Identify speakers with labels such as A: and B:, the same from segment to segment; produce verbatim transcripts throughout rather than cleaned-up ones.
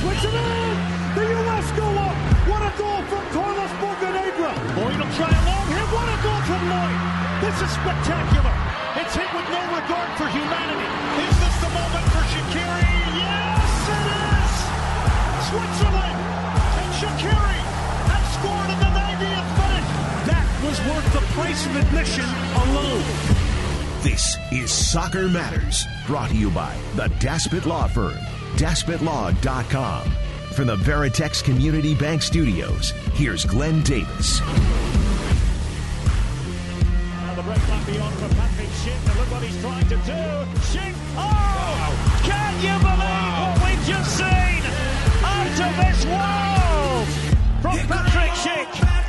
A: switch it in. The U S go up. What a goal from Carlos Bocanegra. Lloyd will try a long hit. What a goal from Lloyd. This is spectacular. It's hit with no regard for humanity. Is this the moment for Shaqiri? Yes, it is. Switzerland and Shaqiri have scored in the ninetieth minute. That was worth the price of admission alone.
B: This is Soccer Matters, brought to you by the Daspit Law Firm, daspit law dot com. From the Veritex Community Bank Studios, here's Glenn Davis.
A: Now the break might be on for Patrick Schick, and look what he's trying to do. Schick, oh! Wow. Can you believe wow. what we've just seen? Out of this world! From Patrick Schick.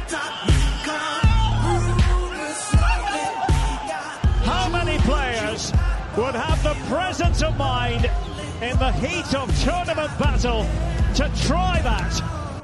A: How many players would have the presence of mind in the heat of tournament battle to try that?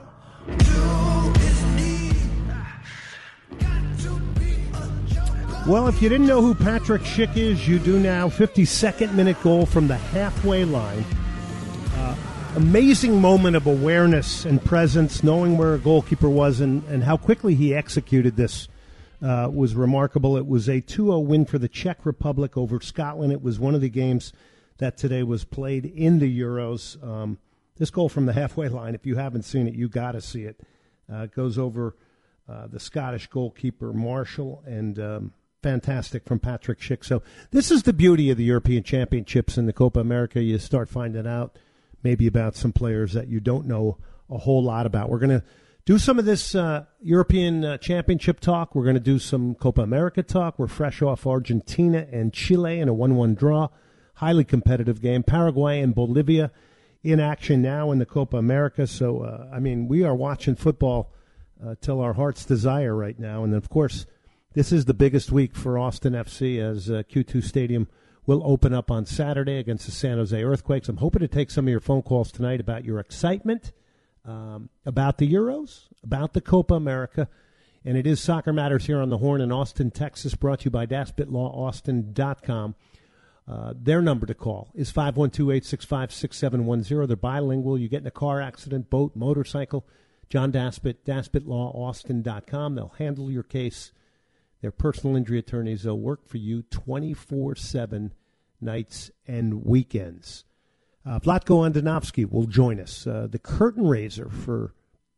C: Well, if you didn't know who Patrick Schick is, you do now. fifty-second minute goal from the halfway line. Uh, amazing moment of awareness and presence, knowing where a goalkeeper was and, and how quickly he executed this uh, was remarkable. It was a two oh win for the Czech Republic over Scotland. It was one of the games that today was played in the Euros. Um, this goal from the halfway line, if you haven't seen it, you got to see it. Uh, it goes over uh, the Scottish goalkeeper Marshall, and um, fantastic from Patrick Schick. So this is the beauty of the European Championships and the Copa America. You start finding out maybe about some players that you don't know a whole lot about. We're going to do some of this uh, European uh, Championship talk. We're going to do some Copa America talk. We're fresh off Argentina and Chile in a one one draw. Highly competitive game. Paraguay and Bolivia in action now in the Copa America. So, uh, I mean, we are watching football uh, till our heart's desire right now. And, of course, this is the biggest week for Austin F C as uh, Q two Stadium will open up on Saturday against the San Jose Earthquakes. I'm hoping to take some of your phone calls tonight about your excitement, um, about the Euros, about the Copa America. And it is Soccer Matters here on the Horn in Austin, Texas, brought to you by daspit law austin dot com. Uh, their number to call is five one two, eight six five, six seven one zero. They're bilingual. You get in a car accident, boat, motorcycle, John Daspit, daspit law austin dot com. They'll handle your case. They're personal injury attorneys. They'll work for you twenty-four seven nights and weekends. Uh, Vlatko Andonovski will join us. Uh, the curtain raiser for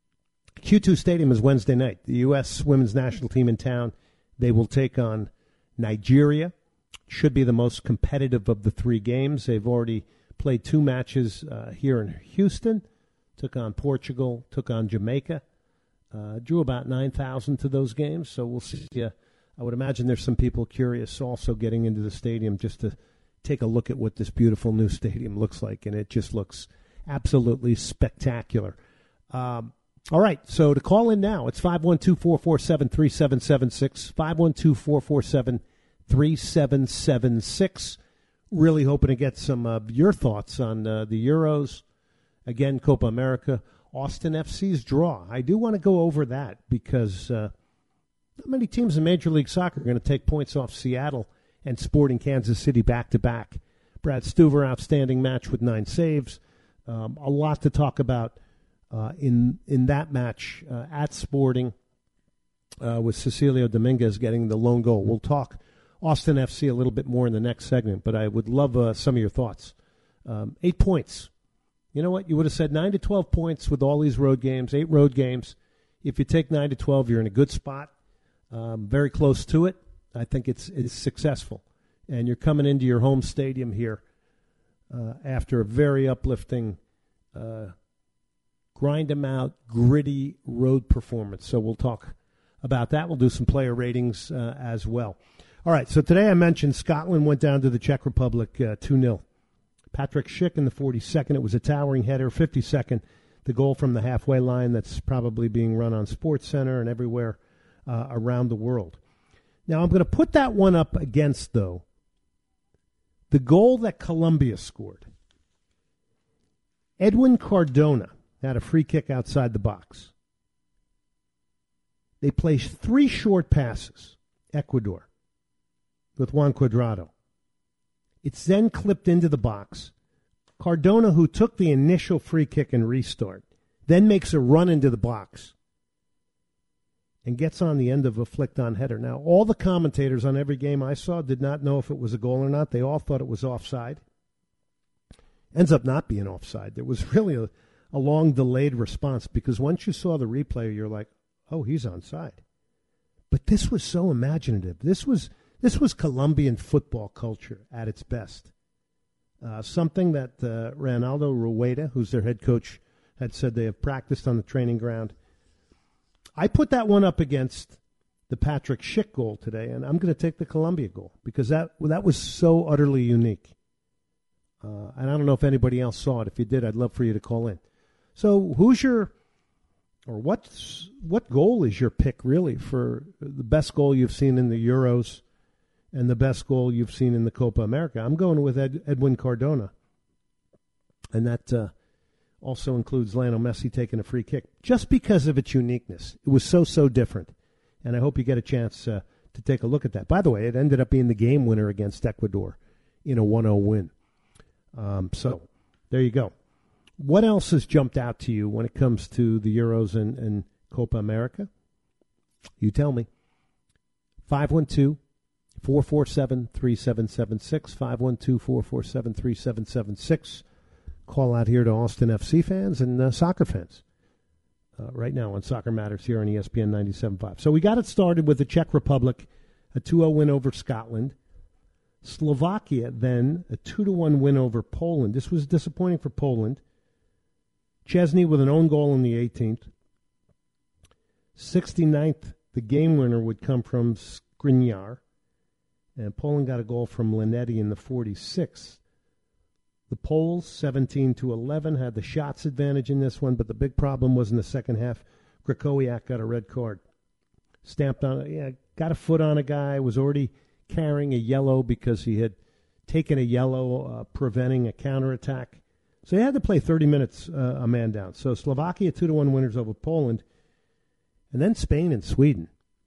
C: Q two Stadium is Wednesday night. The U S women's national team in town. They will take on Nigeria. Should be the most competitive of the three games. They've already played two matches uh, here in Houston. Took on Portugal, took on Jamaica. Uh, drew about nine thousand to those games, so we'll see. Uh, I would imagine there's some people curious also getting into the stadium just to take a look at what this beautiful new stadium looks like, and it just looks absolutely spectacular. Um, all right, so to call in now, it's five one two, four four seven, three seven seven six, five one two, four four seven, three seven seven six. Really hoping to get some of your thoughts on uh, the Euros, again, Copa America, Austin F C's draw. I do want to go over that because uh, not many teams in Major League Soccer are going to take points off Seattle and Sporting Kansas City back-to-back. Brad Stuver, outstanding match with nine saves. Um, a lot to talk about uh, in in that match uh, at Sporting uh, with Cecilio Dominguez getting the lone goal. We'll talk Austin F C a little bit more in the next segment, but I would love uh, some of your thoughts. Um, eight points. You know what? You would have said nine to twelve points with all these road games, eight road games. If you take nine to twelve, you're in a good spot, um, very close to it. I think it's it's successful. And you're coming into your home stadium here uh, after a very uplifting, uh, grind-em-out, gritty road performance. So we'll talk about that. We'll do some player ratings uh, as well. All right, so today I mentioned Scotland went down to the Czech Republic uh, two nil. Patrick Schick in the forty-second. It was a towering header. fifty-second, the goal from the halfway line that's probably being run on SportsCenter and everywhere uh, around the world. Now, I'm going to put that one up against, though, the goal that Colombia scored. Edwin Cardona had a free kick outside the box. They placed three short passes, Ecuador, with Juan Cuadrado. It's then clipped into the box. Cardona, who took the initial free kick and restart, then makes a run into the box and gets on the end of a flicked-on header. Now, all the commentators on every game I saw did not know if it was a goal or not. They all thought it was offside. Ends up not being offside. There was really a, a long delayed response because once you saw the replay, you're like, oh, he's onside. But this was so imaginative. This was this was Colombian football culture at its best. Uh, something that uh, Ronaldo Rueda, who's their head coach, had said they have practiced on the training ground. I put that one up against the Patrick Schick goal today, and I'm going to take the Colombia goal because that that was so utterly unique. Uh, and I don't know if anybody else saw it. If you did, I'd love for you to call in. So who's your, or what's, what goal is your pick really for the best goal you've seen in the Euros and the best goal you've seen in the Copa America? I'm going with Ed, Edwin Cardona. And that uh, also includes Lionel Messi taking a free kick, just because of its uniqueness. It was so, so different. And I hope you get a chance uh, to take a look at that. By the way, it ended up being the game winner against Ecuador in a one oh win. Um, so there you go. What else has jumped out to you when it comes to the Euros and, and Copa America? You tell me. five one two, four four seven, three seven seven six, five one two, four four seven, three seven seven six. Call out here to Austin F C fans and uh, soccer fans uh, right now on Soccer Matters here on E S P N ninety-seven point five. So we got it started with the Czech Republic, a two oh win over Scotland. Slovakia, then, a two to one win over Poland. This was disappointing for Poland. Chesney with an own goal in the eighteenth. sixty-ninth, the game winner would come from Skriniar. And Poland got a goal from Linetti in the forty-sixth. The Poles, seventeen to eleven, had the shots advantage in this one, but the big problem was in the second half. Krychowiak got a red card. Stamped on, yeah, got a foot on a guy, was already carrying a yellow because he had taken a yellow, uh, preventing a counterattack. So he had to play thirty minutes uh, a man down. So Slovakia, two to one winners over Poland. And then Spain and Sweden.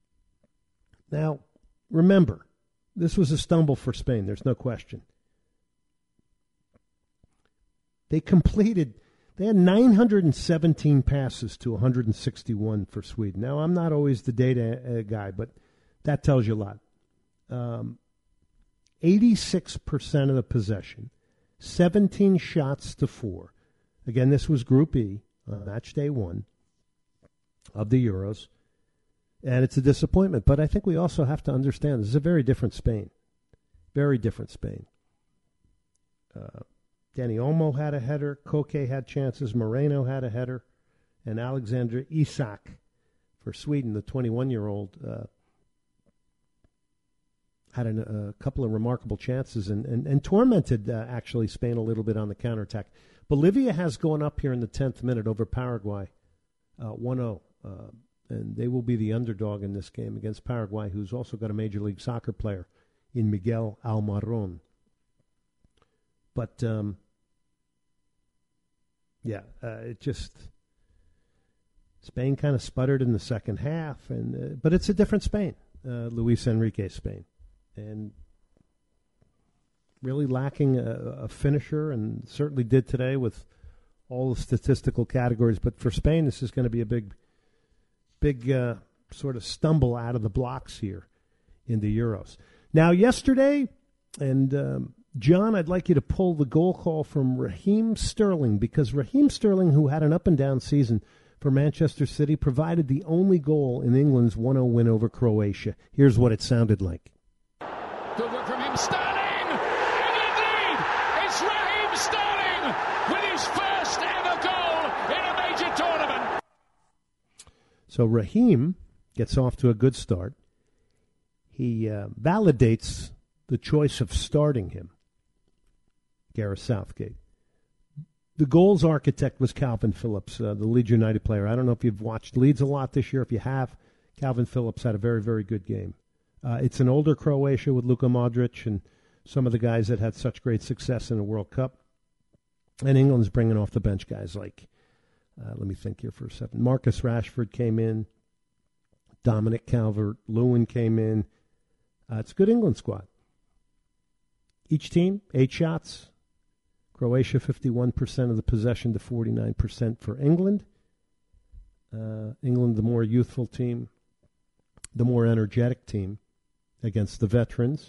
C: Now, remember, this was a stumble for Spain. There's no question. They completed, they had nine hundred seventeen passes to one hundred sixty-one for Sweden. Now, I'm not always the data uh, guy, but that tells you a lot. Um, eighty-six percent of the possession, seventeen shots to four. Again, this was Group E, uh, match day one of the Euros. And it's a disappointment. But I think we also have to understand this is a very different Spain. Very different Spain. Uh, Danny Olmo had a header. Koke had chances. Moreno had a header. And Alexander Isak for Sweden, the twenty-one-year-old, uh, had an, a couple of remarkable chances and, and, and tormented, uh, actually, Spain a little bit on the counterattack. Bolivia has gone up here in the tenth minute over Paraguay, uh, one oh. Uh, and they will be the underdog in this game against Paraguay, who's also got a Major League Soccer player in Miguel Almiron. But, um, yeah, uh, it just... Spain kind of sputtered in the second half, and uh, but it's a different Spain, uh, Luis Enrique's Spain. And really lacking a, a finisher, and certainly did today with all the statistical categories. But for Spain, this is going to be a big... Big uh, sort of stumble out of the blocks here in the Euros. Now, yesterday, and um, John, I'd like you to pull the goal call from Raheem Sterling, because Raheem Sterling, who had an up-and-down season for Manchester City, provided the only goal in England's one oh win over Croatia. Here's what it sounded like.
D: Good work from him, Sterling! And indeed, it's Raheem Sterling with his first ever goal in a major tournament.
C: So Raheem gets off to a good start. He uh, validates the choice of starting him, Gareth Southgate. The goals architect was Calvin Phillips, uh, the Leeds United player. I don't know if you've watched Leeds a lot this year. If you have, Calvin Phillips had a very, very good game. Uh, it's an older Croatia with Luka Modric and some of the guys that had such great success in the World Cup. And England's bringing off the bench guys like Uh, let me think here for a second. Marcus Rashford came in. Dominic Calvert-Lewin came in. Uh, it's a good England squad. Each team, eight shots. Croatia, fifty-one percent of the possession to forty-nine percent for England. Uh, England, the more youthful team, the more energetic team against the veterans.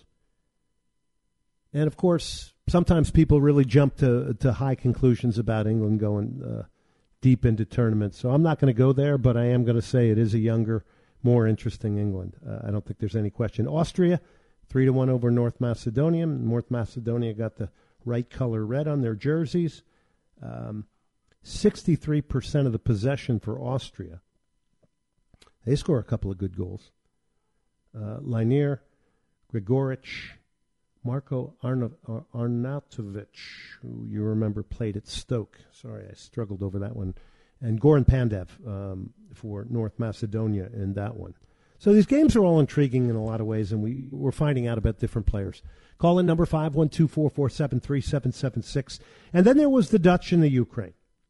C: And, of course, sometimes people really jump to, to high conclusions about England going uh, deep into tournaments. So I'm not going to go there, but I am going to say it is a younger, more interesting England. Uh, I don't think there's any question. Austria, three to one over North Macedonia. North Macedonia got the right color red on their jerseys. Um, sixty-three percent of the possession for Austria. They score a couple of good goals. Uh, Linier, Gregoric, Marko Arna- Arnautovic, who you remember played at Stoke. Sorry, I struggled over that one. And Goran Pandev um, for North Macedonia in that one. So these games are all intriguing in a lot of ways, and we, we're finding out about different players. Call in number five one two, four four seven, three seven seven six. And then there was the Dutch and the Ukraine.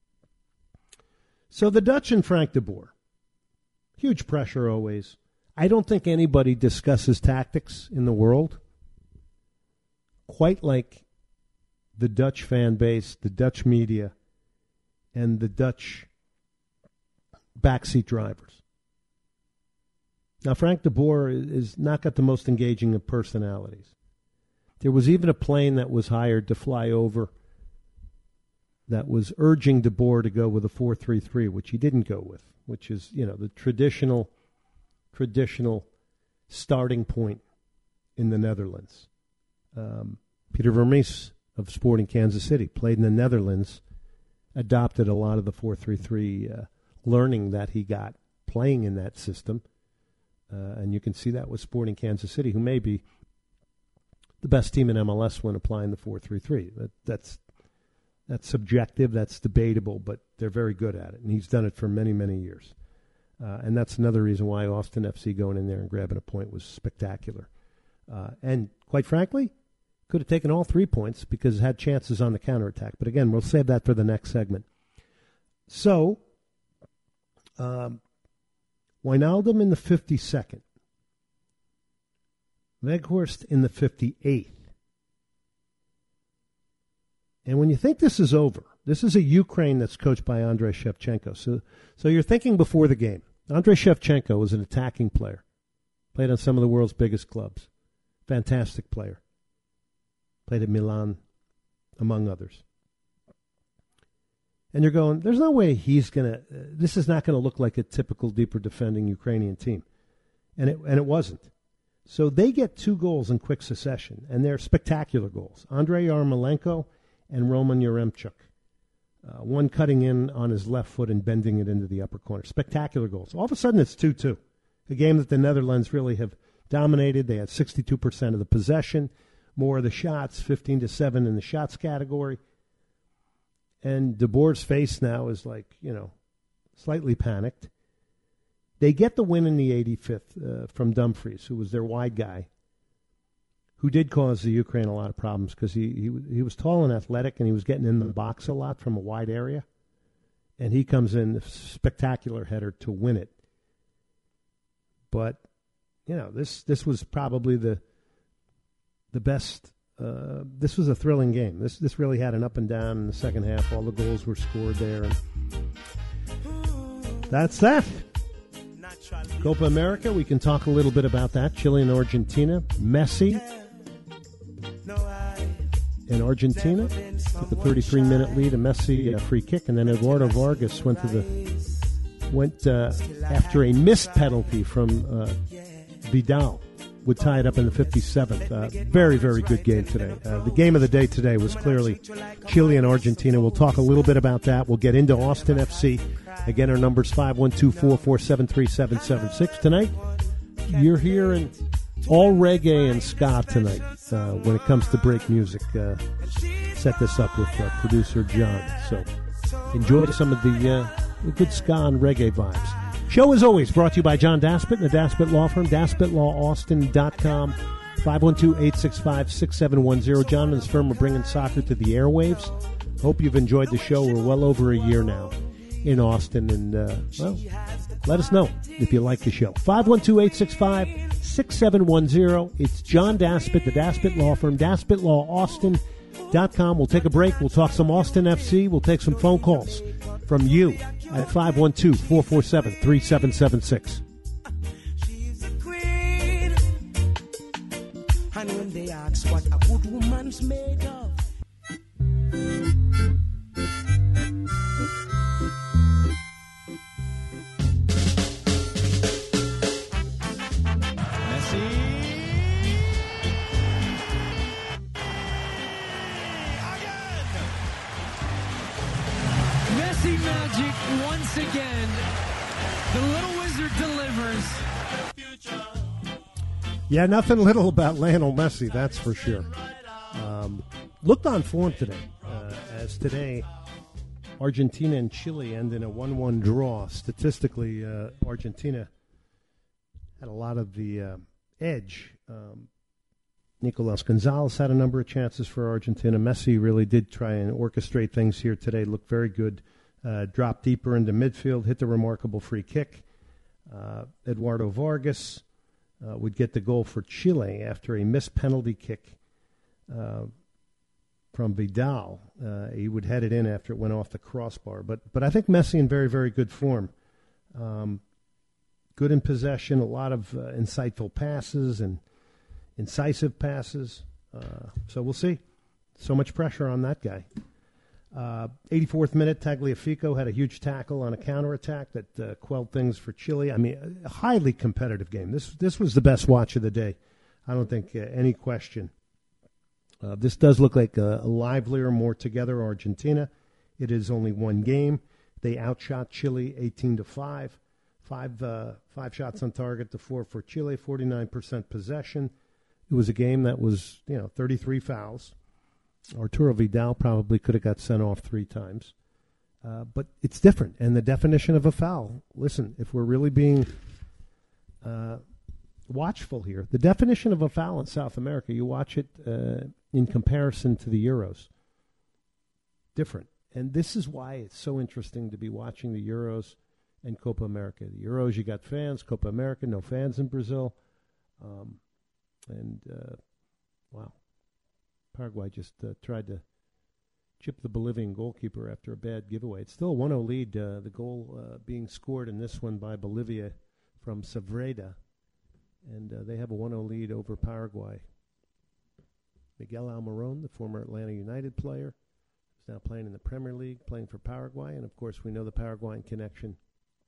C: So the Dutch and Frank de Boer. Huge pressure always. I don't think anybody discusses tactics in the world quite like the Dutch fan base, the Dutch media, and the Dutch backseat drivers. Now, Frank de Boer is not got the most engaging of personalities. There was even a plane that was hired to fly over that was urging de Boer to go with a four three three, which he didn't go with, which is, you know, the traditional traditional starting point in the Netherlands. Um, Peter Vermees of Sporting Kansas City played in the Netherlands, adopted a lot of the four three three uh, learning that he got playing in that system. Uh, and you can see that with Sporting Kansas City, who may be the best team in M L S when applying the four three three. That, that's that's subjective, that's debatable, but they're very good at it. And he's done it for many, many years. Uh, and that's another reason why Austin F C going in there and grabbing a point was spectacular. Uh, and quite frankly, could have taken all three points because it had chances on the counterattack. But again, we'll save that for the next segment. So, um, Wijnaldum in the fifty-second. Weghorst in the fifty-eighth. And when you think this is over, this is a Ukraine that's coached by Andrei Shevchenko. So, so you're thinking before the game. Andrei Shevchenko was an attacking player. Played on some of the world's biggest clubs. Fantastic player. Played at Milan, among others. And you're going, there's no way he's going to, uh, this is not going to look like a typical deeper defending Ukrainian team. And it and it wasn't. So they get two goals in quick succession, and they're spectacular goals. Andrei Yarmolenko and Roman Yaremchuk. Uh, one cutting in on his left foot and bending it into the upper corner. Spectacular goals. All of a sudden it's two two. A game that the Netherlands really have dominated. They had sixty-two percent of the possession, more of the shots, fifteen to seven in the shots category. And De Boer's face now is like, you know, slightly panicked. They get the win in the eighty-fifth uh, from Dumfries, who was their wide guy, who did cause the Ukraine a lot of problems because he, he he was tall and athletic, and he was getting in the box a lot from a wide area. And he comes in, a spectacular header to win it. But, you know, this this was probably the the best. Uh, this was a thrilling game. This this really had an up and down in the second half. All the goals were scored there. And that's that. Copa America, we can talk a little bit about that. Chile and Argentina. Messi in Argentina took a thirty-three minute lead. A Messi a free kick, and then Eduardo Vargas went to the went uh, after a missed penalty from uh, Vidal. Would tie it up in the fifty-seventh. Uh, very, very good game today. Uh, the game of the day today was clearly Chile and Argentina. We'll talk a little bit about that. We'll get into Austin F C. Again, our number's five one two, four four seven, three seven seven six. Tonight, you're hearing all reggae and ska tonight uh, when it comes to break music. Uh, set this up with uh, producer John. So enjoy some of the, uh, the good ska and reggae vibes. Show, as always, brought to you by John Daspit and the Daspit Law Firm, daspit law austin dot com, five one two, eight six five, six seven one zero. John and his firm are bringing soccer to the airwaves. Hope you've enjoyed the show. We're well over a year now in Austin, and, uh, well, let us know if you like the show. five one two, eight six five, six seven one zero. It's John Daspit, the Daspit Law Firm, Daspit Law Austin dot com. We'll take a break. We'll talk some Austin F C. We'll take some phone calls from you at five one two, four four seven, three seven seven six.
E: She's a queen. And when they ask what a good woman's made of,
F: Magic once again. The little wizard delivers.
C: Yeah, nothing little about Lionel Messi, that's for sure. Um, looked on form today, uh, as today Argentina and Chile end in a one one draw. Statistically, uh, Argentina had a lot of the uh, edge. Um, Nicolas Gonzalez had a number of chances for Argentina. Messi really did try and orchestrate things here today, looked very good. Uh, dropped deeper into midfield, hit the remarkable free kick. Uh, Eduardo Vargas uh, would get the goal for Chile after a missed penalty kick uh, from Vidal. Uh, he would head it in after it went off the crossbar. But but I think Messi in very, very good form. Um, good in possession, a lot of uh, insightful passes and incisive passes. Uh, so we'll see. So much pressure on that guy. Uh, eighty-fourth minute, Tagliafico had a huge tackle on a counterattack that uh, quelled things for Chile. I mean, a highly competitive game. This this was the best watch of the day. I don't think uh, any question. Uh, this does look like a, a livelier, more together Argentina. It is only one game. They outshot Chile eighteen to five. Five, uh, five shots on target to four for Chile, forty-nine percent possession. It was a game that was, you know, thirty-three fouls. Arturo Vidal probably could have got sent off three times. Uh, but it's different. And the definition of a foul, listen, if we're really being uh, watchful here, the definition of a foul in South America, you watch it uh, in comparison to the Euros. Different. And this is why it's so interesting to be watching the Euros and Copa America. The Euros, you got fans. Copa America, no fans in Brazil. Um, and, uh, wow. Paraguay just uh, tried to chip the Bolivian goalkeeper after a bad giveaway. It's still a one oh lead, uh, the goal uh, being scored in this one by Bolivia from Savreda. And uh, they have a one oh lead over Paraguay. Miguel Almirón, the former Atlanta United player, is now playing in the Premier League, playing for Paraguay. And, of course, we know the Paraguayan connection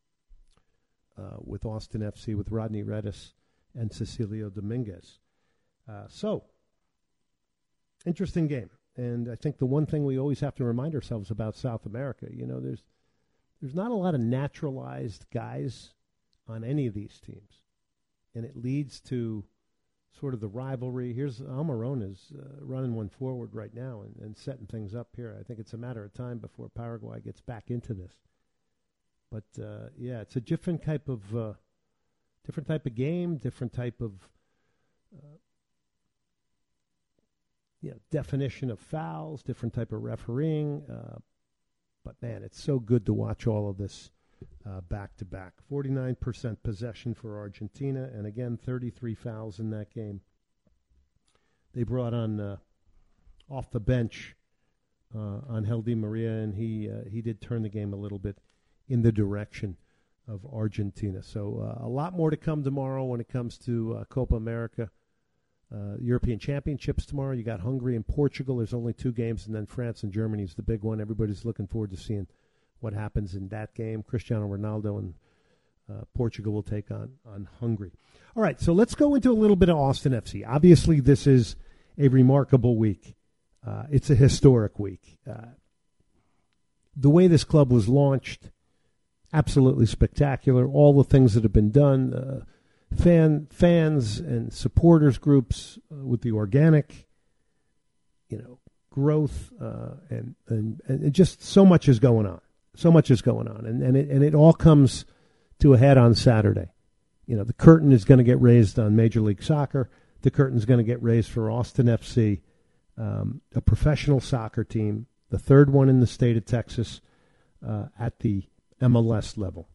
C: uh, with Austin F C, with Rodney Redis and Cecilio Dominguez. Uh, so... Interesting game. And I think the one thing we always have to remind ourselves about South America, you know, there's there's not a lot of naturalized guys on any of these teams. And it leads to sort of the rivalry. Here's Almirón is uh, running one forward right now and, and setting things up here. I think it's a matter of time before Paraguay gets back into this. But, uh, yeah, it's a different type of uh, different type of game, different type of uh, you know, definition of fouls, different type of refereeing. Uh, but, man, it's so good to watch all of this uh, back-to-back. forty-nine percent possession for Argentina, and, again, thirty-three fouls in that game. They brought on, uh, off the bench, uh, Angel Di Maria, and he, uh, he did turn the game a little bit in the direction of Argentina. So uh, a lot more to come tomorrow when it comes to uh, Copa America. Uh, European Championships tomorrow. You got Hungary and Portugal. There's only two games, and then France and Germany is the big one. Everybody's looking forward to seeing what happens in that game. Cristiano Ronaldo and uh, Portugal will take on, on Hungary. All right, so let's go into a little bit of Austin F C. Obviously, this is a remarkable week. Uh, it's a historic week. Uh, the way this club was launched, absolutely spectacular. All the things that have been done, uh, fan fans and supporters groups uh, with the organic, you know, growth, uh, and, and and just so much is going on. So much is going on, and and it and it all comes to a head on Saturday. You know, the curtain is going to get raised on Major League Soccer. The curtain is going to get raised for Austin F C, um, a professional soccer team, the third one in the state of Texas uh, at the M L S level.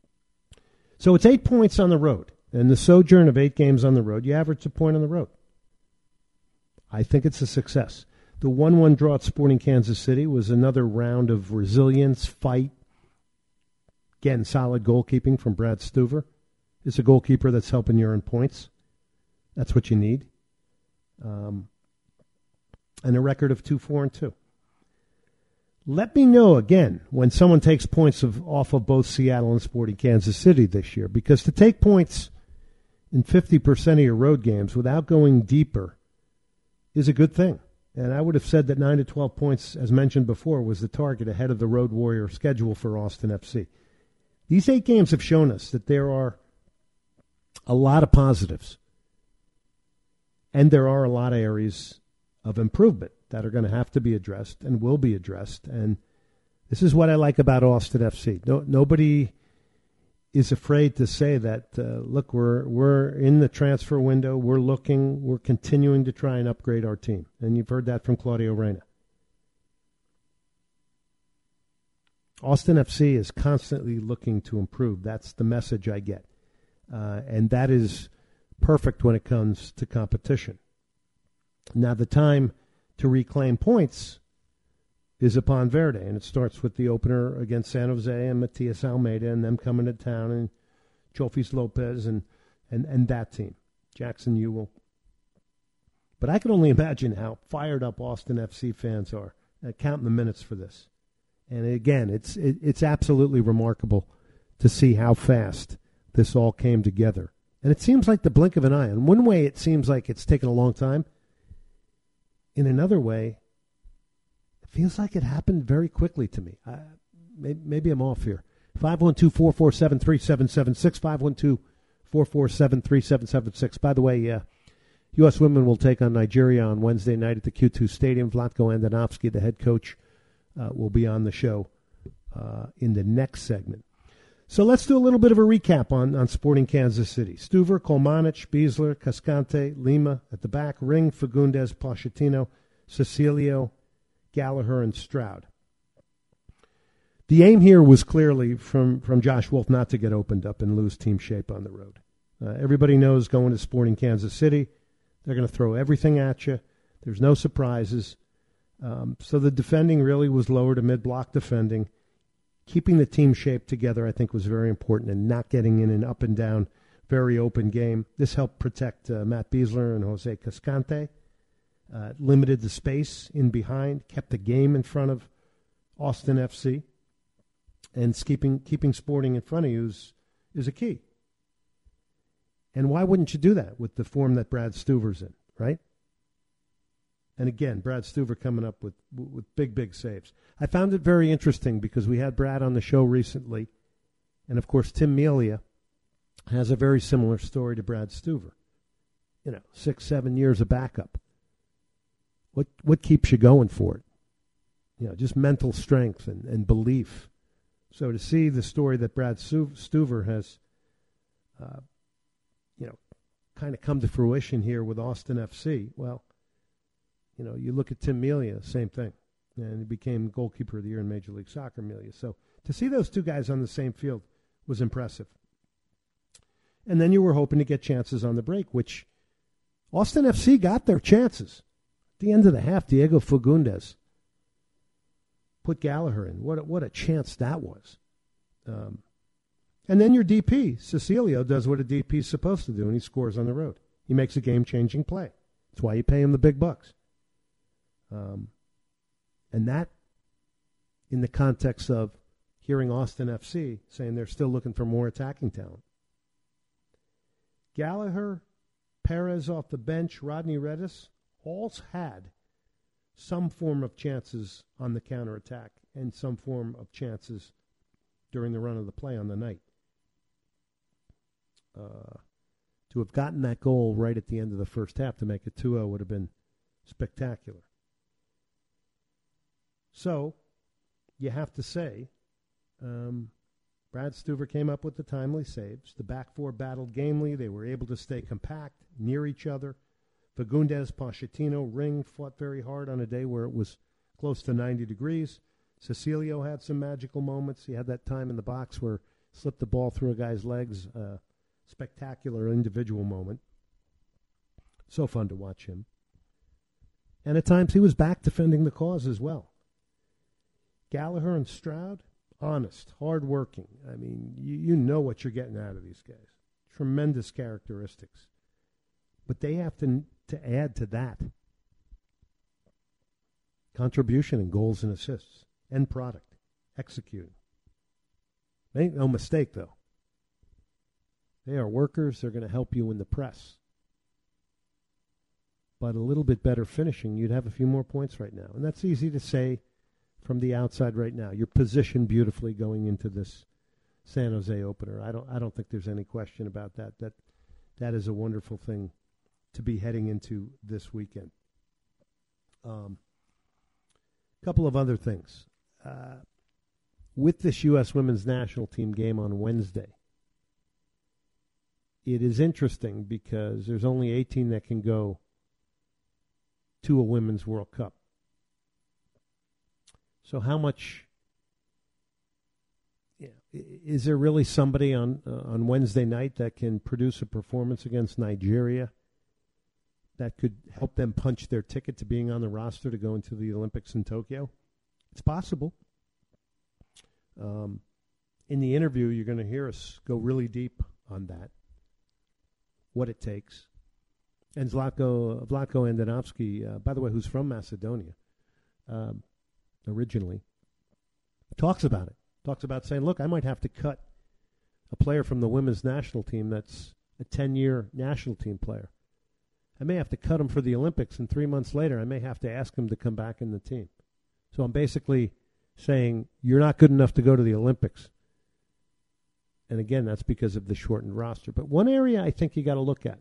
C: So it's eight points on the road. In the sojourn of eight games on the road, you average a point on the road. I think it's a success. The one one draw at Sporting Kansas City was another round of resilience, fight. Again, solid goalkeeping from Brad Stuver. It's a goalkeeper that's helping you earn points. That's what you need. Um, and a record of two, four, and two. Let me know, again, when someone takes points of, off of both Seattle and Sporting Kansas City this year, because to take points in fifty percent of your road games without going deeper is a good thing. And I would have said that nine to twelve points, as mentioned before, was the target ahead of the Road Warrior schedule for Austin F C. These eight games have shown us that there are a lot of positives. And there are a lot of areas of improvement that are going to have to be addressed and will be addressed. And this is what I like about Austin F C. No, nobody is afraid to say that, uh, look, we're we're in the transfer window. We're looking. We're continuing to try and upgrade our team. And you've heard that from Claudio Reyna. Austin F C is constantly looking to improve. That's the message I get. Uh, and that is perfect when it comes to competition. Now, the time to reclaim points is upon Verde, and it starts with the opener against San Jose and Matias Almeida and them coming to town, and Chofis Lopez and, and, and that team, Jackson Ewell. But I can only imagine how fired up Austin F C fans are uh, counting the minutes for this. And again, it's it, it's absolutely remarkable to see how fast this all came together. And it seems like the blink of an eye. In one way, it seems like it's taken a long time. In another way, it feels like it happened very quickly to me. I, maybe, maybe I'm off here. five one two, four four seven, three seven seven six, five one two, four four seven, three seven seven six. By the way, uh, U S women will take on Nigeria on Wednesday night at the Q two Stadium. Vlatko Andonovski, the head coach, uh, will be on the show uh, in the next segment. So let's do a little bit of a recap on, on Sporting Kansas City. Stuver, Kolmanich, Beasler, Cascante, Lima at the back, Ring, Fagundes, Pochettino, Cecilio, Gallagher, and Stroud. The aim here was clearly from, from Josh Wolf not to get opened up and lose team shape on the road. Uh, everybody knows going to Sporting Kansas City, they're going to throw everything at you. There's no surprises. Um, so the defending really was lower to mid-block defending. Keeping the team shape together, I think, was very important, and not getting in an up-and-down, very open game. This helped protect uh, Matt Beasler and Jose Cascante, uh, limited the space in behind, kept the game in front of Austin F C, and keeping keeping Sporting in front of you is, is a key. And why wouldn't you do that with the form that Brad Stuver's in, right? And again, Brad Stuver coming up with with big, big saves. I found it very interesting because we had Brad on the show recently, and of course Tim Melia has a very similar story to Brad Stuver. You know, six, seven years of backup. What what keeps you going for it? You know, just mental strength and, and belief. So to see the story that Brad Stuver has, uh, you know, kind of come to fruition here with Austin F C, well, you know, you look at Tim Melia, same thing. And he became goalkeeper of the year in Major League Soccer, Melia. So to see those two guys on the same field was impressive. And then you were hoping to get chances on the break, which Austin F C got their chances. At the end of the half, Diego Fagundes put Gallagher in. What a, what a chance that was. Um, and then your D P, Cecilio, does what a D P is supposed to do, and he scores on the road. He makes a game-changing play. That's why you pay him the big bucks. Um, and that, in the context of hearing Austin F C saying they're still looking for more attacking talent. Gallagher, Perez off the bench, Rodney Redis, all had some form of chances on the counterattack and some form of chances during the run of the play on the night. Uh, to have gotten that goal right at the end of the first half to make it two oh would have been spectacular. So, you have to say, um, Brad Stuver came up with the timely saves. The back four battled gamely. They were able to stay compact, near each other. Fagundes, Pochettino, Ring fought very hard on a day where it was close to ninety degrees. Cecilio had some magical moments. He had that time in the box where he slipped the ball through a guy's legs. Uh, spectacular individual moment. So fun to watch him. And at times he was back defending the cause as well. Gallagher and Stroud, honest, hardworking. I mean, you, you know what you're getting out of these guys. Tremendous characteristics. But they have to, to add to that contribution in goals and assists, end product, executing. Ain't no mistake, though. They are workers. They're going to help you in the press. But a little bit better finishing, you'd have a few more points right now. And that's easy to say from the outside right now. You're positioned beautifully going into this San Jose opener. I don't I don't think there's any question about that. That that is a wonderful thing to be heading into this weekend. Um, a couple of other things. Uh, with this U S women's national team game on Wednesday, it is interesting because there's only eighteen that can go to a Women's World Cup. So how much, yeah, is there really somebody on uh, on Wednesday night that can produce a performance against Nigeria that could help them punch their ticket to being on the roster to go into the Olympics in Tokyo? It's possible. Um, in the interview, you're going to hear us go really deep on that, what it takes. And Zlatko, Vlatko Andonovski, uh, by the way, who's from Macedonia um, originally, talks about it. Talks about saying, look, I might have to cut a player from the women's national team that's a ten-year national team player. I may have to cut him for the Olympics, and three months later I may have to ask him to come back in the team. So I'm basically saying, you're not good enough to go to the Olympics. And again, that's because of the shortened roster. But one area I think you got to look at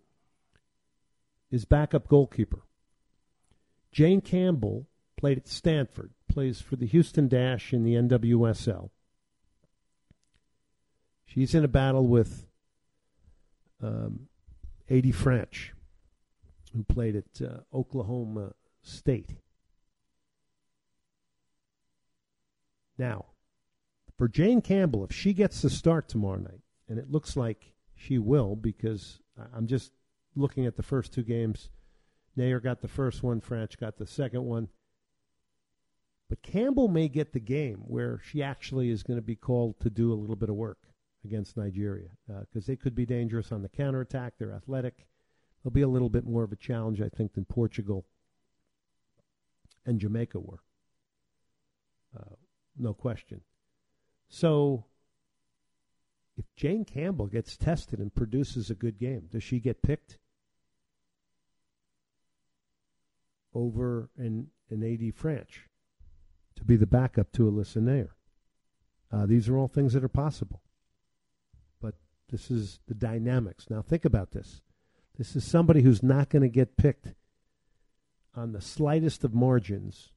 C: is backup goalkeeper. Jane Campbell played at Stanford, plays for the Houston Dash in the N W S L. She's in a battle with um, Adie French, who played at uh, Oklahoma State. Now, for Jane Campbell, if she gets the start tomorrow night, and it looks like she will because I'm just looking at the first two games, Nair got the first one, French got the second one. But Campbell may get the game where she actually is going to be called to do a little bit of work against Nigeria because uh, they could be dangerous on the counterattack. They're athletic. They'll be a little bit more of a challenge, I think, than Portugal and Jamaica were. Uh, no question. So if Jane Campbell gets tested and produces a good game, does she get picked over an, an Adie French to be the backup to Alyssa Nair? Uh, these are all things that are possible. But this is the dynamics. Now think about this. This is somebody who's not going to get picked on the slightest of margins.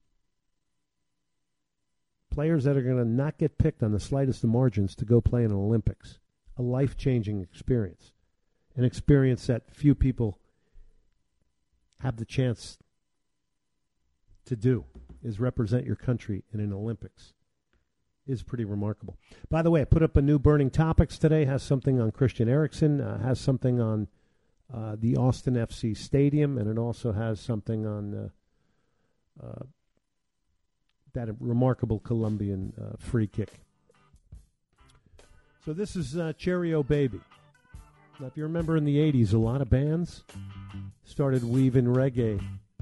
C: Players that are going to not get picked on the slightest of margins to go play in an Olympics. A life-changing experience. An experience that few people have the chance to do, is represent your country in an Olympics. Is pretty remarkable. By the way, I put up a new Burning Topics today. Has something on Christian Eriksen. Uh, has something on uh, the Austin F C Stadium. And it also has something on uh, uh, that remarkable Colombian uh, free kick. So this is uh, Cherry O Baby. Now, if you remember in the eighties, a lot of bands started weaving reggae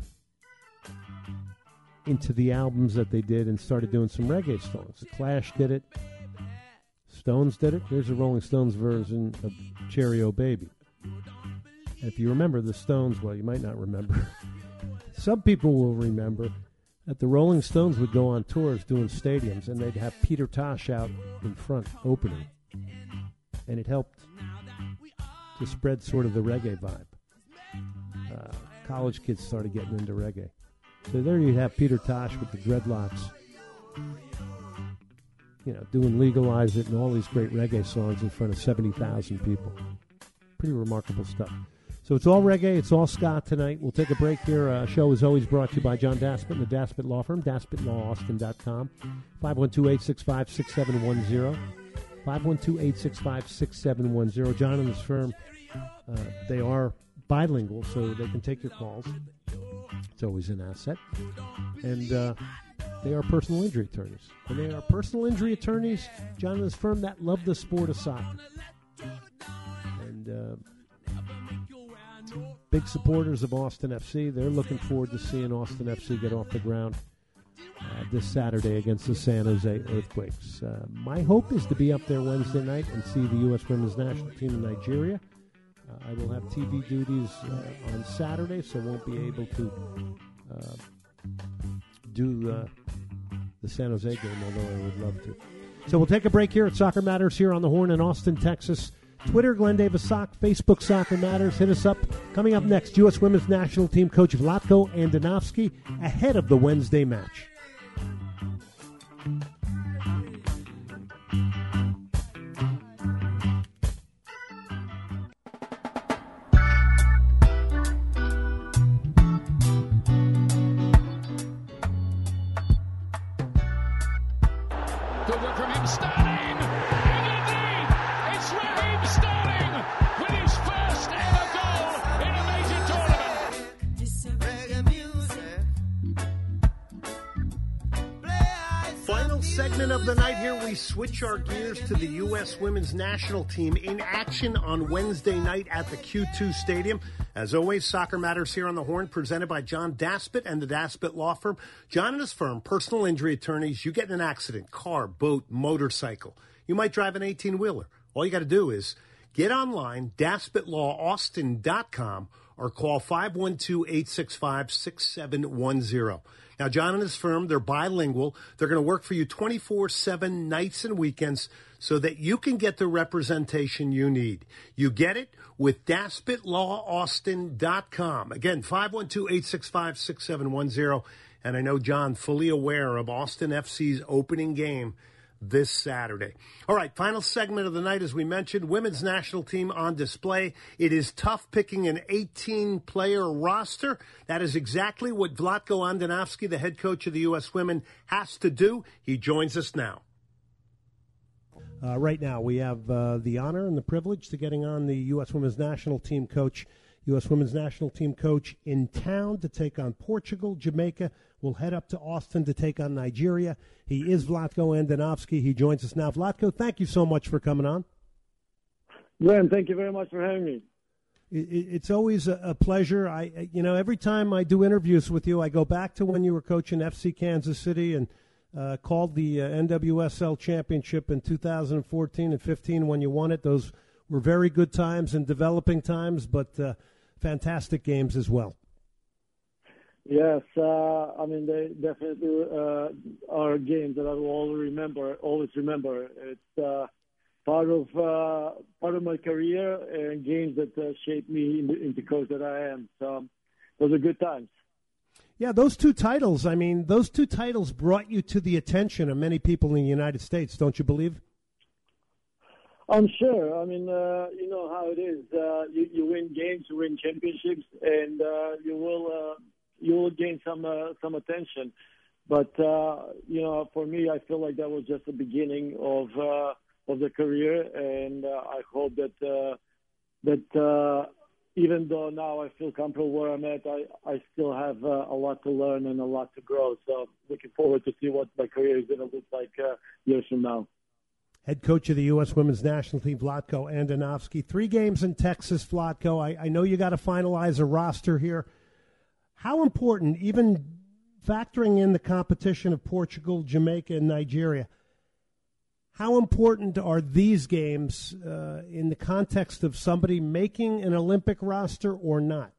C: into the albums that they did and started doing some reggae songs. The Clash did it. Stones did it. There's a Rolling Stones version of Cherry O Baby. And if you remember the Stones, well, you might not remember. Some people will remember that the Rolling Stones would go on tours doing stadiums, and they'd have Peter Tosh out in front opening. And it helped to spread sort of the reggae vibe. Uh, college kids started getting into reggae. So there you have Peter Tosh with the dreadlocks, you know, doing Legalize It and all these great reggae songs in front of seventy thousand people. Pretty remarkable stuff. So it's all reggae, it's all ska tonight. We'll take a break here. Our uh, show is always brought to you by John Daspit and the Daspit Law Firm, daspit law austin dot com, five one two, eight six five, six seven one zero, five one two, eight six five, six seven one zero. John and his firm, uh, they are bilingual, so they can take your calls. It's always an asset. And uh, they are personal injury attorneys. And they are personal injury attorneys, John and his firm, that love the sport of soccer. And uh, big supporters of Austin F C. They're looking forward to seeing Austin F C get off the ground uh, this Saturday against the San Jose Earthquakes. Uh, my hope is to be up there Wednesday night and see the U S Women's National Team in Nigeria. Uh, I will have T V duties uh, on Saturday, so won't be able to uh, do uh, the San Jose game, although I would love to. So we'll take a break here at Soccer Matters here on the Horn in Austin, Texas. Twitter, Glenn Davis Sock. Facebook, Soccer Matters. Hit us up. Coming up next, U S Women's National Team coach Vlatko Andonovski ahead of the Wednesday match.
D: Good work from him, Sterling! And indeed, it's Raheem Sterling with his first ever goal in a major tournament.
C: Final segment of the night here. We switch our gears to the U S Women's National Team in action on Wednesday night at the Q two Stadium. As always, Soccer Matters here on the Horn, presented by John Daspit and the Daspit Law Firm. John and his firm, personal injury attorneys. You get in an accident, car, boat, motorcycle. You might drive an eighteen-wheeler. All you got to do is get online, daspit law austin dot com, or call five one two, eight six five, six seven one zero. Now, John and his firm, they're bilingual. They're going to work for you twenty-four seven nights and weekends so that you can get the representation you need. You get it with daspit law austin dot com. Again, five one two, eight six five, six seven one zero. And I know John fully aware of Austin F C's opening game this Saturday. All right, final segment of the night, as we mentioned, women's national team on display. It is tough picking an eighteen-player roster. That is exactly what Vlatko Andonovski, the head coach of the U S Women, has to do. He joins us now. Uh, right now, we have uh, the honor and the privilege to getting on the U S Women's National Team coach. U S Women's National Team coach in town to take on Portugal. Jamaica will head up to Austin to take on Nigeria. He is Vlatko Andonovski. He joins us now. Vlatko, thank you so much for coming on.
G: Glenn, thank you very much for having me.
C: It, it's always a, a pleasure. I, you know, every time I do interviews with you, I go back to when you were coaching F C Kansas City and uh, called the uh, N W S L championship in two thousand fourteen and fifteen when you won it. Those were very good times and developing times, but uh, fantastic games as well.
G: Yes, uh, I mean, they definitely uh, are games that I will always remember. Always remember. It's uh, part of uh, part of my career and games that uh, shaped me into, into coach that I am. So those are good times.
C: Yeah, those two titles. I mean, those two titles brought you to the attention of many people in the United States. Don't you believe?
G: I'm sure. I mean, uh, you know how it is. Uh, you, you win games, you win championships, and uh, you will uh, you will gain some uh, some attention. But uh, you know, for me, I feel like that was just the beginning of uh, of the career, and uh, I hope that uh, that uh, even though now I feel comfortable where I'm at, I, I still have uh, a lot to learn and a lot to grow. So looking forward to see what my career is going to look like uh, years from now.
C: Head coach of the U S Women's National Team, Vlatko Andonovski. Three games in Texas, Vlatko. I, I know you got to finalize a roster here. How important, even factoring in the competition of Portugal, Jamaica, and Nigeria, how important are these games uh, in the context of somebody making an Olympic roster or not?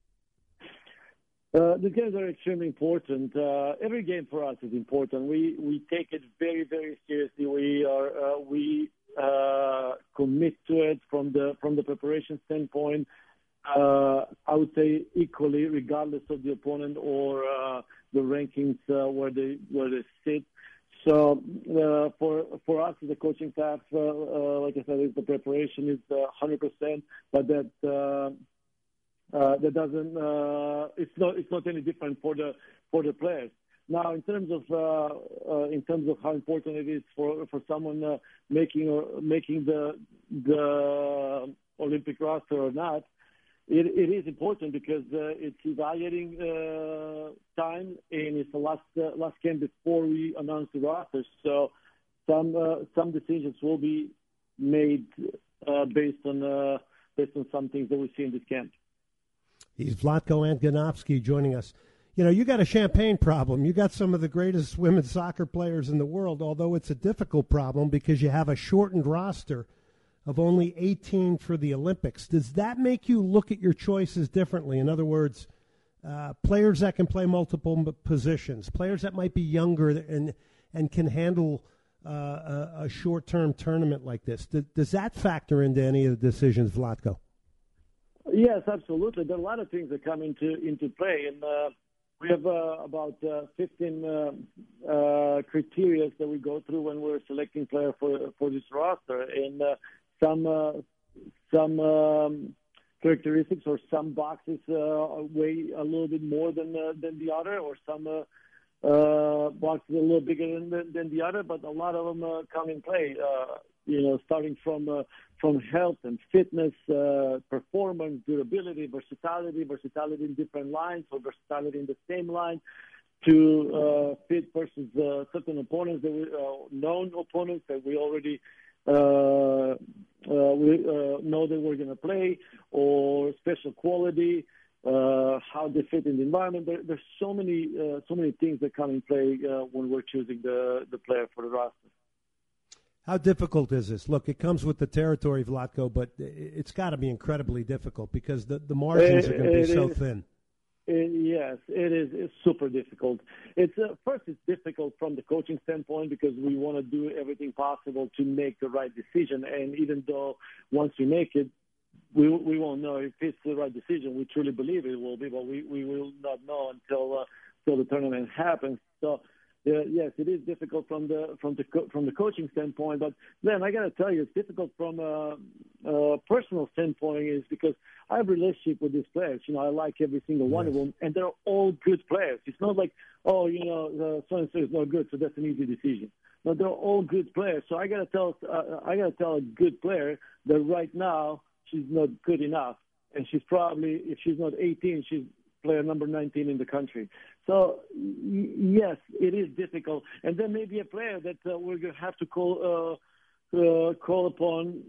G: Uh, the games are extremely important. Uh, every game for us is important. We we take it very very seriously. We are uh, we uh, commit to it from the from the preparation standpoint. Uh, I would say equally, regardless of the opponent or uh, the rankings uh, where they where they sit. So uh, for for us as a coaching staff, uh, uh, like I said, the preparation is uh, one hundred percent, but that. Uh, Uh, that doesn't. Uh, it's not. It's not any different for the for the players. Now, in terms of uh, uh, in terms of how important it is for for someone uh, making or making the the Olympic roster or not, it, it is important because uh, it's evaluating uh, time, and it's the last uh, last game before we announce the roster. So some uh, some decisions will be made uh, based on uh, based on some things that we see in this camp.
C: He's Vlatko Andonovski joining us. You know, you got a champagne problem. You got some of the greatest women's soccer players in the world, although it's a difficult problem because you have a shortened roster of only eighteen for the Olympics. Does that make you look at your choices differently? In other words, uh, players that can play multiple positions, players that might be younger and and can handle uh, a, a short-term tournament like this. Does, does that factor into any of the decisions, Vlatko?
G: Yes, absolutely. There are a lot of things that come into into play, and uh, we have uh, about uh, fifteen uh, uh, criteria that we go through when we're selecting players for for this roster, and uh, some uh, some um, characteristics or some boxes uh, weigh a little bit more than uh, than the other, or some uh, uh, boxes a little bigger than than the other, but a lot of them uh, come in play. Uh, you know, starting from uh, from health and fitness, uh, performance, durability, versatility, versatility in different lines, or versatility in the same line, to uh, fit versus uh, certain opponents that we uh, known opponents that we already uh, uh, we uh, know that we're going to play, or special quality, uh, how they fit in the environment. There, there's so many uh, so many things that come in play uh, when we're choosing the the player for the roster.
C: How difficult is this? Look, it comes with the territory, Vlatko, but it's got to be incredibly difficult because the, the margins
G: it,
C: are going to be so
G: is,
C: thin.
G: It, yes, it is. It's super difficult. It's uh, first, it's difficult from the coaching standpoint because we want to do everything possible to make the right decision. And even though once we make it, we we won't know if it's the right decision. We truly believe it will be, but we, we will not know until uh, until the tournament happens. So. Uh, yes, it is difficult from the from the co- from the coaching standpoint, but then I got to tell you, it's difficult from a, a personal standpoint, is because I have a relationship with these players. You know, I like every single one
C: yes.
G: of them, and they're all good players. It's not like, oh, you know, uh, so and so is not good, so that's an easy decision. No, they're all good players. So I got to tell uh, I got to tell a good player that right now she's not good enough, and she's probably, if she's not eighteen, she's player number nineteen in the country. So, y- yes, it is difficult. And then maybe a player that uh, we're going to have to call uh, uh, call upon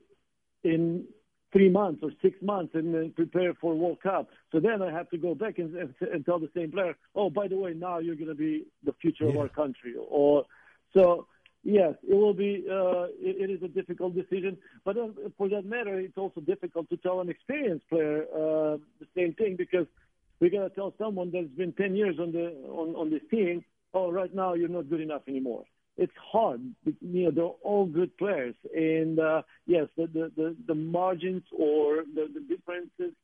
G: in three months or six months and uh, prepare for World Cup. So then I have to go back and, and, and tell the same player, oh, by the way, now you're going to be the future yeah. of our country. Or so, yes, it will be. Uh, it, it is a difficult decision. But uh, for that matter, it's also difficult to tell an experienced player uh, the same thing, because we got to tell someone that's been ten years on the on, on this team, oh, right now you're not good enough anymore. It's hard. You know, they're all good players. And, uh, yes, the, the, the, the margins or the, the differences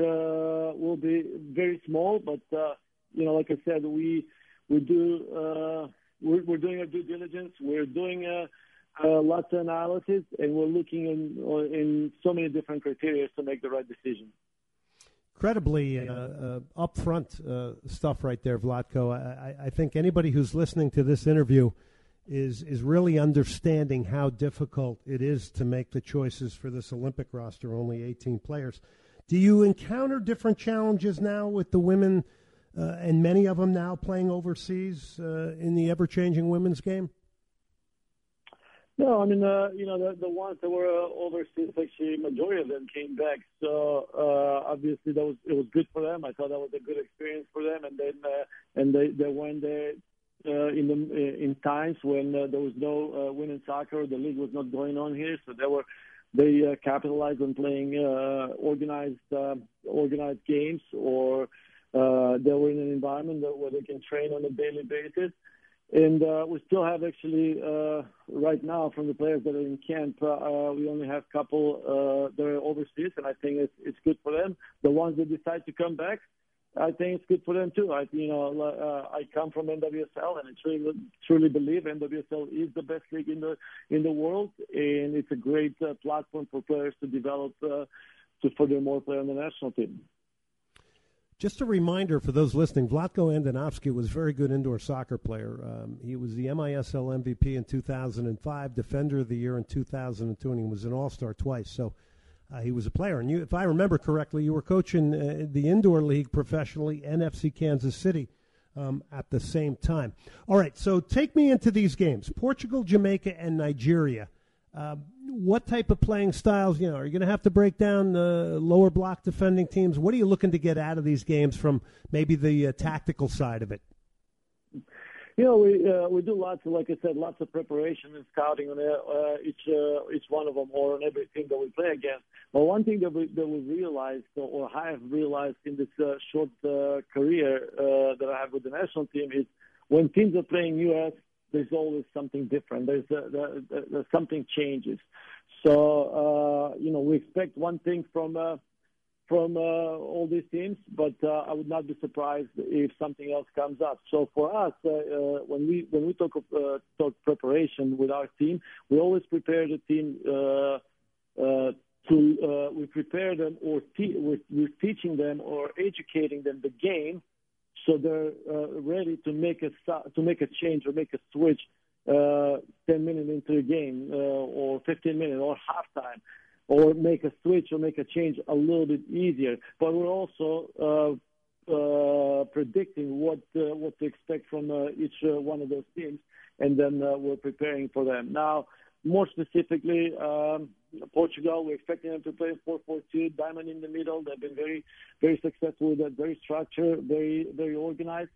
G: uh, will be very small. But, uh, you know, like I said, we we do uh, we're, we're doing our due diligence. We're doing uh, uh, lots of analysis, and we're looking in, in so many different criteria to make the right decision.
C: Incredibly uh, uh, upfront uh, stuff right there, Vlatko. I, I think anybody who's listening to this interview is is really understanding how difficult it is to make the choices for this Olympic roster, only eighteen players. Do you encounter different challenges now with the women, uh, and many of them now playing overseas uh, in the ever-changing women's game?
G: No, I mean, uh, you know, the, the ones that were uh, overseas, actually, majority of them came back. So uh, obviously, that was it was good for them. I thought that was a good experience for them. And then, uh, and they, they went there uh, in the in times when uh, there was no uh, women's soccer, the league was not going on here. So they were they uh, capitalized on playing uh, organized uh, organized games, or uh, they were in an environment that, where they can train on a daily basis. And uh, we still have actually uh, right now from the players that are in camp, uh, we only have a couple uh, that are overseas, and I think it's it's good for them. The ones that decide to come back, I think it's good for them too. I you know uh, I come from N W S L, and I truly truly believe N W S L is the best league in the in the world, and it's a great uh, platform for players to develop uh, to furthermore play on the national team.
C: Just a reminder for those listening, Vlatko Andonovski was a very good indoor soccer player. Um, he was the M I S L M V P in two thousand five, Defender of the Year in two thousand two, and he was an All-Star twice. So Uh, he was a player, and you, if I remember correctly, you were coaching uh, the indoor league professionally and F C Kansas City um, at the same time. All right, so take me into these games: Portugal, Jamaica, and Nigeria. Uh, what type of playing styles? You know, are you going to have to break down the lower block defending teams? What are you looking to get out of these games from maybe the uh, tactical side of it?
G: You know, we uh, we do lots of, like I said, lots of preparation and scouting on uh, each uh, each one of them, or on every team that we play against. But one thing that we that we realized, or I have realized in this uh, short uh, career uh, that I have with the national team, is when teams are playing U S, there's always something different. There's, uh, there, there, something changes. So uh, you know, we expect one thing from. Uh, from uh, all these teams, but uh, I would not be surprised if something else comes up. So for us, uh, uh, when we when we talk uh, talk preparation with our team, we always prepare the team uh, uh, to uh, we prepare them or te- we're, we're teaching them or educating them the game, so they're uh, ready to make a to make a change or make a switch uh, ten minutes into the game uh, or fifteen minutes or halftime, or make a switch or make a change a little bit easier. But we're also uh, uh, predicting what uh, what to expect from uh, each uh, one of those teams, and then uh, we're preparing for them. Now, more specifically, um, Portugal, we're expecting them to play four four two, diamond in the middle. They've been very, very successful with that, very structured, very, very organized.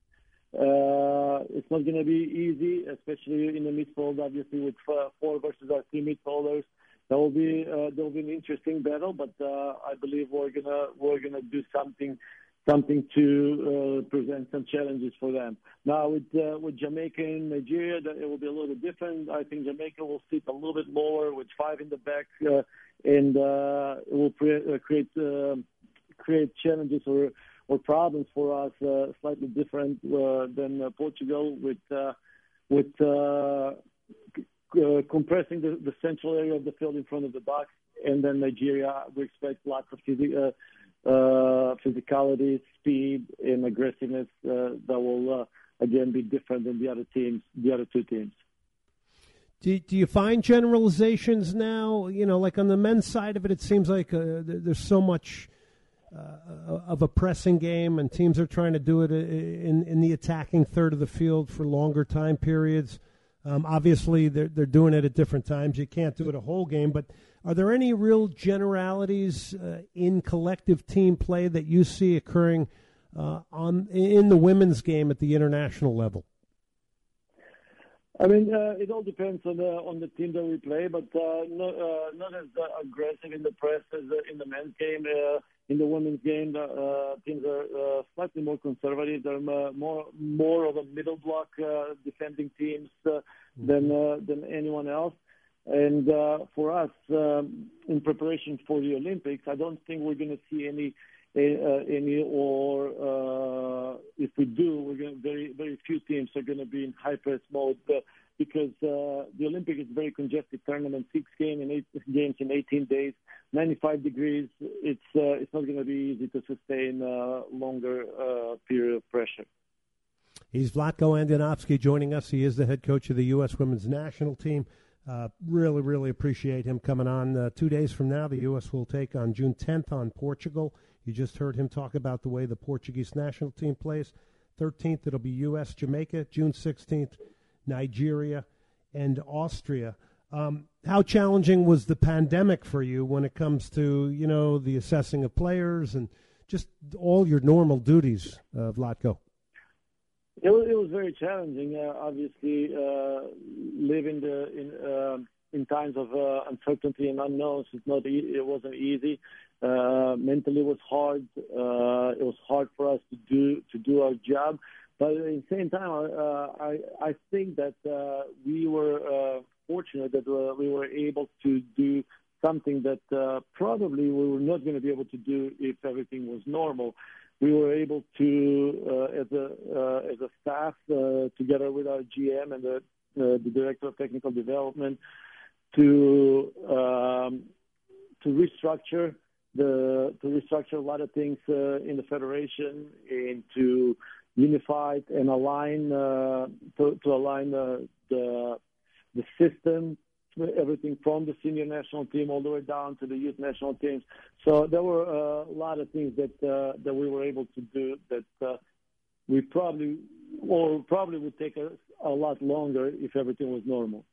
G: Uh, it's not going to be easy, especially in the midfield, obviously, with uh, four versus our three midfielders. That will be uh, that will be an interesting battle, but uh, I believe we're gonna we're gonna do something something to uh, present some challenges for them. Now with uh, with Jamaica and Nigeria, that it will be a little bit different. I think Jamaica will sit a little bit lower with five in the back, uh, and uh, it will pre- uh, create uh, create challenges or or problems for us, uh, slightly different uh, than uh, Portugal with uh, with. Uh, Uh, compressing the, the central area of the field in front of the box, and then Nigeria, we expect lots of phys- uh, uh, physicality, speed, and aggressiveness uh, that will uh, again be different than the other teams, the other two teams.
C: Do, do you find generalizations now? You know, like on the men's side of it, it seems like uh, there's so much uh, of a pressing game, and teams are trying to do it in in the attacking third of the field for longer time periods. Um, obviously, they're, they're doing it at different times. You can't do it a whole game. But are there any real generalities uh, in collective team play that you see occurring uh, on in the women's game at the international level?
G: I mean, uh, it all depends on the on the team that we play, but uh, not uh, not as uh, aggressive in the press as uh, in the men's game. Uh, in the women's game, the uh, teams are uh, slightly more conservative. They're uh, more more of a middle block uh, defending teams uh, mm-hmm. than uh, than anyone else. And uh, for us, um, in preparation for the Olympics, I don't think we're going to see any. Uh, any or uh, if we do, we're going very very few teams are going to be in high press mode uh, because uh, the Olympic is a very congested tournament, six games in eight games in eighteen days, ninety-five degrees. It's uh, it's not going to be easy to sustain a longer uh, period of pressure.
C: He's Vlatko Andonovski joining us. He is the head coach of the U S women's national team. Uh, really, really appreciate him coming on. Uh, two days from now, the U S will take on June tenth on Portugal. You just heard him talk about the way the Portuguese national team plays. thirteenth, it'll be U S, Jamaica. June sixteenth, Nigeria and Austria. Um, how challenging was the pandemic for you when it comes to, you know, the assessing of players and just all your normal duties, uh, Vlatko?
G: It was, it was very challenging. Uh, obviously, uh, living the, in uh, in times of uh, uncertainty and unknowns, it's not e- it wasn't easy. Uh, mentally, it was hard. Uh, it was hard for us to do to do our job. But at the same time, uh, I I think that uh, we were uh, fortunate that uh, we were able to do something that uh, probably we were not going to be able to do if everything was normal. We were able to, uh, as a uh, as a staff, uh, together with our G M and the, uh, the director of technical development, to um, to restructure the to restructure a lot of things uh, in the federation and to unify and align uh, to, to align uh, the the system everything from the senior national team all the way down to the youth national teams. So there were uh, a lot of things that uh, that we were able to do that uh, we probably or probably would take a, a lot longer if everything was normal.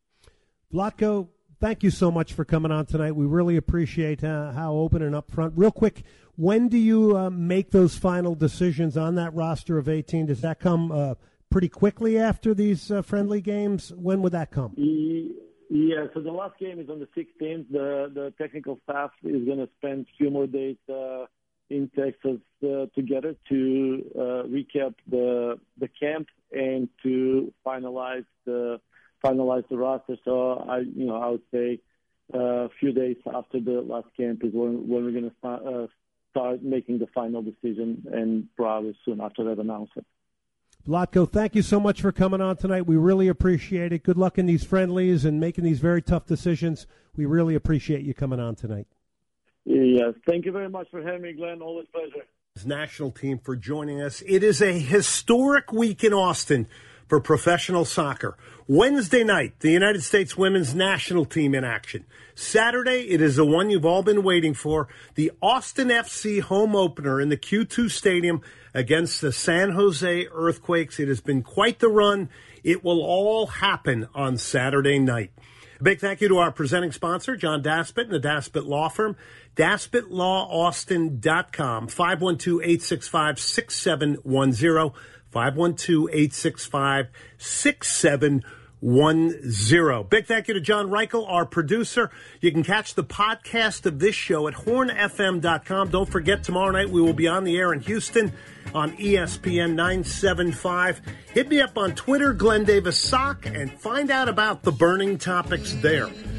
C: Vlatko, thank you so much for coming on tonight. We really appreciate uh, how open and upfront. Real quick, when do you uh, make those final decisions on that roster of eighteen? Does that come uh, pretty quickly after these uh, friendly games? When would that come?
G: Yeah, so the last game is on the sixteenth. The the technical staff is going to spend a few more days uh, in Texas uh, together to uh, recap the the camp and to finalize the finalize the roster. So I, you know, I would say uh, a few days after the last camp is when when we're going to start, uh, start making the final decision, and probably soon after that announce it.
C: Vlatko, thank you so much for coming on tonight. We really appreciate it. Good luck in these friendlies and making these very tough decisions. We really appreciate you coming on tonight.
G: Yes, thank you very much for having me, Glenn. Always a pleasure.
C: National team for joining us. It is a historic week in Austin for professional soccer. Wednesday night, the United States women's national team in action. Saturday, it is the one you've all been waiting for, the Austin F C home opener in the Q two Stadium against the San Jose Earthquakes. It has been quite the run. It will all happen on Saturday night. A big thank you to our presenting sponsor, John Daspit and the Daspit Law Firm, daspit law austin dot com, five one two, eight six five, six seven one zero, five one two, eight six five, six seven one zero. Big thank you to John Reichel, our producer. You can catch the podcast of this show at horn f m dot com. Don't forget, tomorrow night we will be on the air in Houston on E S P N nine seventy-five. Hit me up on Twitter, Glenn Davis Sock, and find out about the burning topics there.